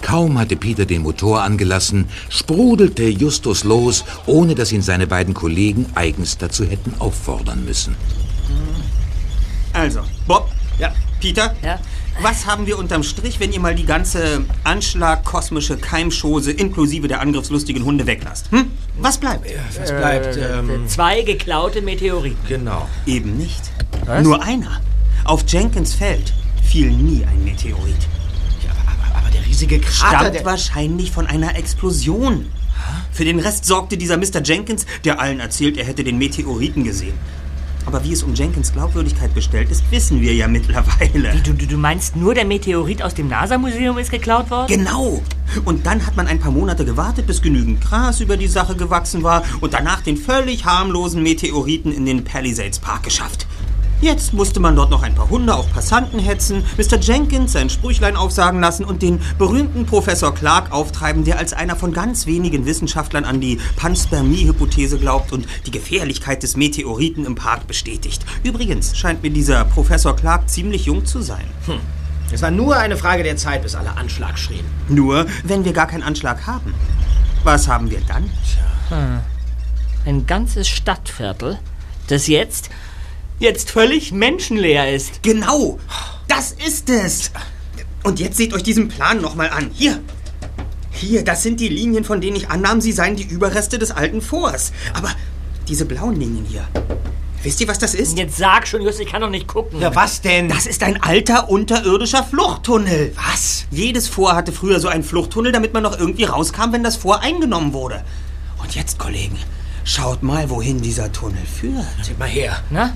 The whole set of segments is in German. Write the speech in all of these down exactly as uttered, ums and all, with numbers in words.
Kaum hatte Peter den Motor angelassen, sprudelte Justus los, ohne dass ihn seine beiden Kollegen eigens dazu hätten auffordern müssen. Also, Bob, ja. Peter, ja. Was haben wir unterm Strich, wenn ihr mal die ganze Anschlag-kosmische Keimschose inklusive der angriffslustigen Hunde weglasst? Hm? Was bleibt? Ja, was bleibt? Äh, ähm, zwei geklaute Meteoriten. Genau. Eben nicht. Was? Nur einer. Auf Jenkins Feld fiel nie ein Meteorit. Ja, aber, aber, aber der riesige Krater... Stammt der wahrscheinlich von einer Explosion. Für den Rest sorgte dieser Mister Jenkins, der allen erzählt, er hätte den Meteoriten gesehen. Aber wie es um Jenkins Glaubwürdigkeit bestellt ist, wissen wir ja mittlerweile. Wie, du, du meinst, nur der Meteorit aus dem NASA-Museum ist geklaut worden? Genau. Und dann hat man ein paar Monate gewartet, bis genügend Gras über die Sache gewachsen war und danach den völlig harmlosen Meteoriten in den Palisades Park geschafft. Jetzt musste man dort noch ein paar Hunde auf Passanten hetzen, Mister Jenkins sein Sprüchlein aufsagen lassen und den berühmten Professor Clark auftreiben, der als einer von ganz wenigen Wissenschaftlern an die Panspermie-Hypothese glaubt und die Gefährlichkeit des Meteoriten im Park bestätigt. Übrigens scheint mir dieser Professor Clark ziemlich jung zu sein. Hm. Es war nur eine Frage der Zeit, bis alle Anschlag schrien. Nur, wenn wir gar keinen Anschlag haben. Was haben wir dann? Hm. Ein ganzes Stadtviertel, das jetzt... jetzt völlig menschenleer ist. Genau, das ist es. Und jetzt seht euch diesen Plan nochmal an. Hier, hier, das sind die Linien, von denen ich annahm, sie seien die Überreste des alten Forts. Aber diese blauen Linien hier, wisst ihr, was das ist? Jetzt sag schon, Just, ich kann doch nicht gucken. Ja, was denn? Das ist ein alter, unterirdischer Fluchttunnel. Was? Jedes Fort hatte früher so einen Fluchttunnel, damit man noch irgendwie rauskam, wenn das Fort eingenommen wurde. Und jetzt, Kollegen, schaut mal, wohin dieser Tunnel führt. Seht mal her. Na?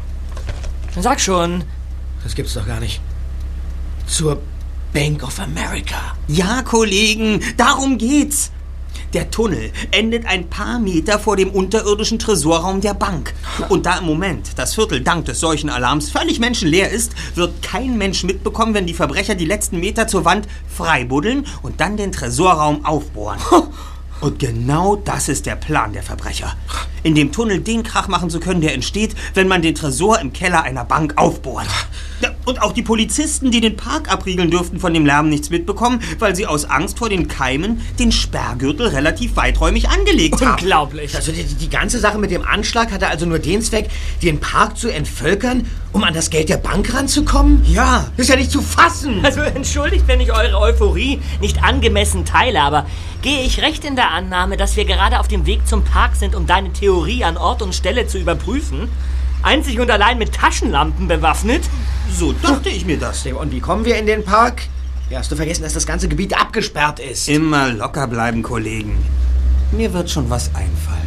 Sag schon. Das gibt's doch gar nicht. Zur Bank of America. Ja, Kollegen, darum geht's. Der Tunnel endet ein paar Meter vor dem unterirdischen Tresorraum der Bank. Und da im Moment das Viertel dank des Seuchenalarms völlig menschenleer ist, wird kein Mensch mitbekommen, wenn die Verbrecher die letzten Meter zur Wand freibuddeln und dann den Tresorraum aufbohren. Und genau das ist der Plan der Verbrecher. In dem Tunnel den Krach machen zu können, der entsteht, wenn man den Tresor im Keller einer Bank aufbohrt. Und auch die Polizisten, die den Park abriegeln, dürften von dem Lärm nichts mitbekommen, weil sie aus Angst vor den Keimen den Sperrgürtel relativ weiträumig angelegt haben. Unglaublich. Also die, die ganze Sache mit dem Anschlag hatte also nur den Zweck, den Park zu entvölkern, um an das Geld der Bank ranzukommen? Ja. Das ist ja nicht zu fassen. Also entschuldigt, wenn ich eure Euphorie nicht angemessen teile, aber gehe ich recht in der Annahme, dass wir gerade auf dem Weg zum Park sind, um deine Theorie an Ort und Stelle zu überprüfen? Einzig und allein mit Taschenlampen bewaffnet? So dachte ich mir das. Und wie kommen wir in den Park? Ja, hast du vergessen, dass das ganze Gebiet abgesperrt ist? Immer locker bleiben, Kollegen. Mir wird schon was einfallen.